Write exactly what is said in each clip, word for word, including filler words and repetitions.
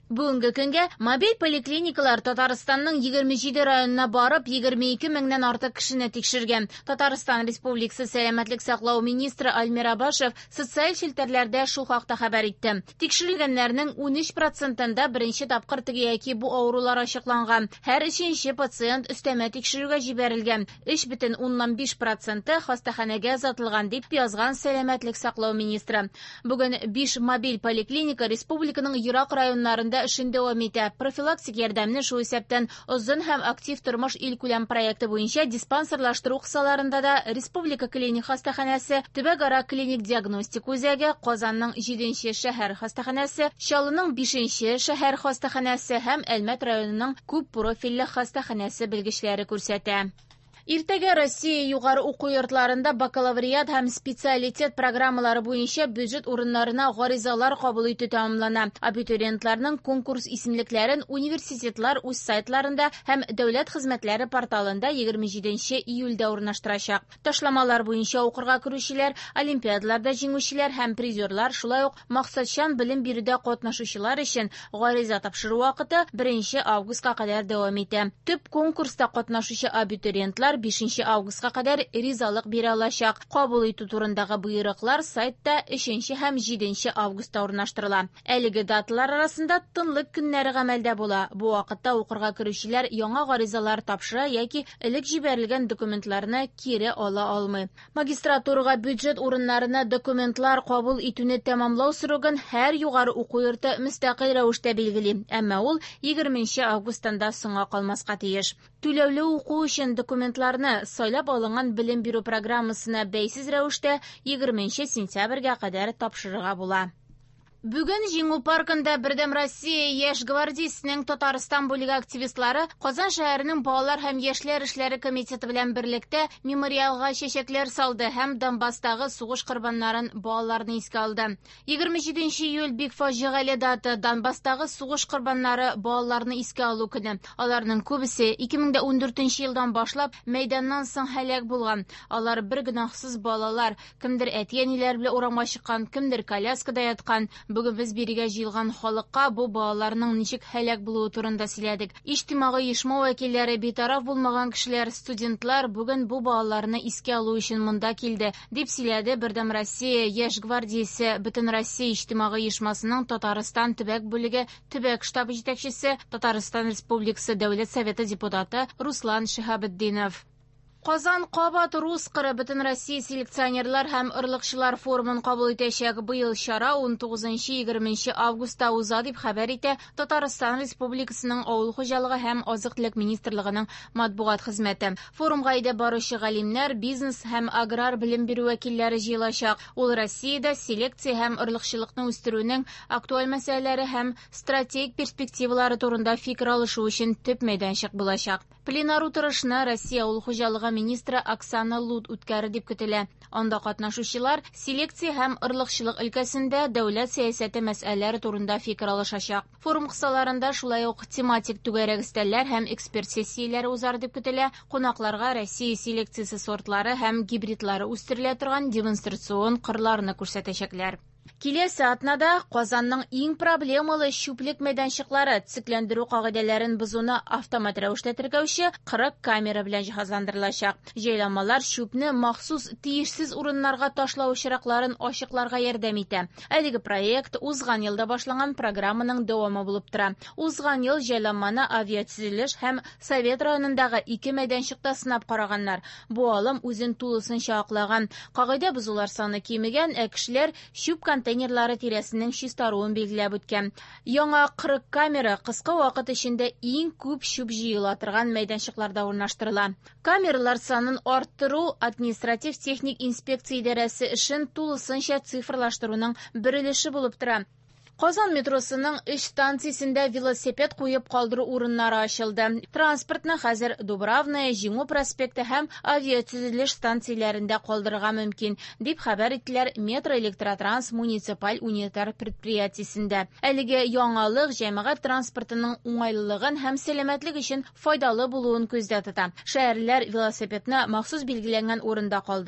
Бүгінгі күнге мобиль поликлиникалар Татарстанның егерме җиде районына барып, егерме ике меңнән артык кешене тикшергән. Татарстан Республикасы сәламәтлек саклау министры Альмир Абашев социаль челтәрләрдә шул хакта хәбәр итте. Тикшерелгәннәрнең ун өч процентында беренче тапкыр теге яки бу авырулар ачыкланган. Һәр өченче пациент өстәмә тикшерүгә җибәрелгән. өч бөтен уннан биш проценты хастаханәгә озатылган дип язган сәламәтлек саклау министры. Бүген биш мобиль поликлиника республиканың ерак районнарында эшен дәвам итә. Профилактик ярдәмне шул исәптән озын һәм актив тормыш илкүләм проекты буенча диспансерлаштыру кысаларында да республика клиник хастаханәсе, Төбәк-ара клиник диагностик үзәге, Казанның җиденче шәһәр хастаханәсе, Чаллының бишенче шәһәр хастаханәсе һәм Әлмәт районының күп профильле хастаханәсе белгечләре күрсәтә. Иртәгә Россия югары уку йортларында бакалавриат һәм специалитет программалары буенча бюджет урыннарына гаризалар кабул итү тәмамлана. Абитуриентларның конкурс исемлекләрен университетлар үз сайтларында һәм дәүләт хезмәтләре порталында егерме җиденче июльдә урнаштырачак. Ташламалар буенча укырга керүчеләр, олимпиадаларда җиңүчеләр һәм призерлар, шулай ук максатчан белем бирүдә катнашучылар өчен гариза тапшыру вакыты беренче августка кадәр дәвам итә. Төп конкурста катнашучы абитуриентлар бишенче августка кадәр ризалык бирә алачак. Кабул итү турындагы буйрыклар сайтта өченче һәм җиденче августта урнаштырыла. Әлеге даталар арасында тынлык көннәре гамәлдә була. Бу вакытта укырга керүчеләр яңа гаризалар тапшыра яки элек җибәрелгән документларны кире ала алмый. Магистратурага бюджет урыннарына документлар кабул итүне тәмамлау срогын һәр югары уку йорты мөстәкыйль рәвештә билгели, әмма ул егерменче августдан да соңга калмаска тиеш. Түләүле уку өчен документларны сайлап алынган белем бирү программасына бәйсез рәвештә егерменче сентябрьгә кадәр тапшырырга була. Бүген Җиңү паркында Бердәм Россия яшь гвардиясенең Татарстан бүлеге активистлары Казан шәһәренең балалар һәм яшьләр эшләре комитеты белән берлектә мемориалга чәчәкләр салды һәм Донбасстагы сугыш корбаннарын, балаларны искә алды. егерме җиденче июль бик фаҗигале дата, Донбасстагы сугыш корбаннары, балаларны искә алу көне. Аларның күбесе ике мең дә ундүртенче елдан башлап мәйданнан соң һәлак булган. Алар бер гөнаһсыз балалар, кемдер әти-әниләр белән урамга чыккан, кемдер коляскада яткан. Бүген без бирегә җыелган халыкка бу балаларның ничек һәлак булуы турында сөйләдек. Иҗтимагый оешма вәкилләре, битараф булмаган кешеләр, студентлар бүген бу балаларны искә алу өчен монда килде, дип сөйләде Бердәм Россия яшь гвардиясе Бөтен Россия иҗтимагый оешмасының Татарстан төбәк бүлеге төбәк штабы җитәкчесе, Татарстан Республикасы Дәүләт Советы депутаты Руслан Шиһабетдинов. Казан кабат рус кыры Бөтен Россия селекционерлар һәм ырлыкчылар форумын кабул итәчәк. Быел чара он тугызынчы - егерменче августта уза дип хәбәр итә Татарстан Республикасының Авыл хуҗалыгы һәм азык-төлек министрлыгының матбугат хезмәте. Форумга әйдә баручы галимнәр, бизнес һәм аграр белем бирү вәкилләре җыелачак. Ул Россиядә селекция һәм ырлыкчылыкны үстерүнең актуаль мәсьәләләре һәм стратегик перспективалары турында фикер алышу өчен төп мәйданчык булачак. Пленар утырышны Россия Авыл хуҗалыгы министры Оксана Лут үткәрер дип көтелә. Анда катнашучылар селекция һәм ырлыкчылык өлкәсендә дәүләт сәясәте мәсьәләләре турында фикер алышачак. Форум кысаларында шулай ук тематик түгәрәк өстәлләр һәм эксперт сессияләре узар дип көтелә. Кунакларга Россия селекциясе сортлары һәм гибридлары үстерелә торган демонстрацион кырларны күрсәтәчәкләр. Киләсе атнада Казанның иң проблемалы чүплек мәйданчыклары цикләндерү кагыйдәләрен бозуны автомат рәвештә тергәүче кырык камера белән җиһазландырылачак. Җайламалар чүпне махсус тиешсез урыннарга ташлау очракларын ачыкларга ярдәм итә. Әлеге проект узган елда башланган программаның дәвамы булып тора. Узган ел җайламаны авиатөзелеш һәм Совет районындагы ике мәйданчыкта сынап караганнар. Бу алым үзен тулысынча аклаган. Кагыйдә бозулар саны кимегән, ә кешеләр чүп контейнерлары тирәсенең чистаруын билгеләп үткән. Яңа кырык камера кыска вакыт эчендә иң күп чүп җыела торган мәйданчыкларда урнаштырыла. Камералар санын арттыру административ техник инспекция идарәсе эшен тулысынча цифрлаштыруның бер өлеше булып тора. Казан метросының өч станциясендә велосипед куеп калдыру урыннары ачылды. Транспортны хәзер Дубравная, Җиңү проспекты һәм авиатөзелеш станцияләрендә калдырырга мөмкин, дип хәбәр иттеләр Метроэлектротранс муниципаль унитар предприятиесендә. Әлеге яңалык җәмәгать транспортының уңайлылыгын һәм сәламәтлек өчен файдалы булуын күздә тота. Шәһәрләр велосипедны махсус билгеләнгән урында калдырып,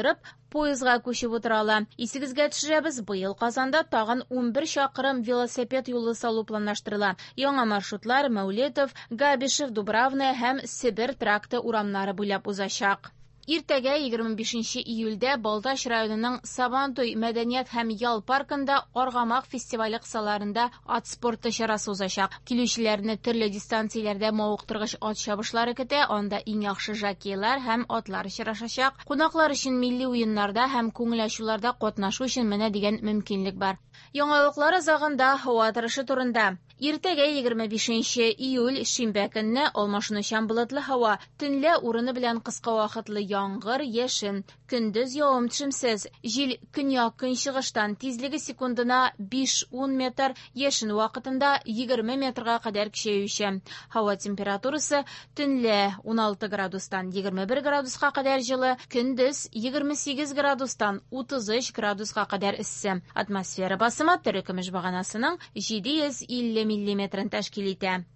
поездга күчеп утыралар. Исегезгә төшерәбез, быел Казанда тагын ун бер чакрым велосипед юлы салу планлаштырыла. Яңа маршрутлар Мәүлетов, Габишев, Дубравная һәм Себер тракты урамнары буйлап узачак. Иртәгә егерме бишенче июльдә Балтач районының Сабантуй мәдәният һәм ял паркында Аргамак фестивале кысаларында ат спорты чарасы узачак. Килүчеләрне төрле дистанцияләрдә мавыктыргыч ат чабышлары көтә, анда иң яхшы жокейлар һәм атлар очрашачак. Кунаклар өчен милли уеннарда һәм күңел ачуларда катнашу өчен менә дигән мөмкинлек бар. Яңалыклар азагында һава торышы турында. Иртәгә егерме бишенче июль шимбә көнне алмашынучан болытлы һава, төнлә урыны белән кыска вакытлы яңгыр, яшен, көндез явым-төшемсез, җил көньяк-көнчыгыштан тизлеге секундына биш-ун метр, яшен вакытында егерме метрга кадәр көчәюче. Һава температурасы төнлә ун алты градустан егерме бер градуска кадәр җылы, көндез егерме сигез градустан утыз өч градуска кадәр эссе. Атмосфера басымы терекөмеш баганасының җиде йөз илле миллиметрын тәшкил итә.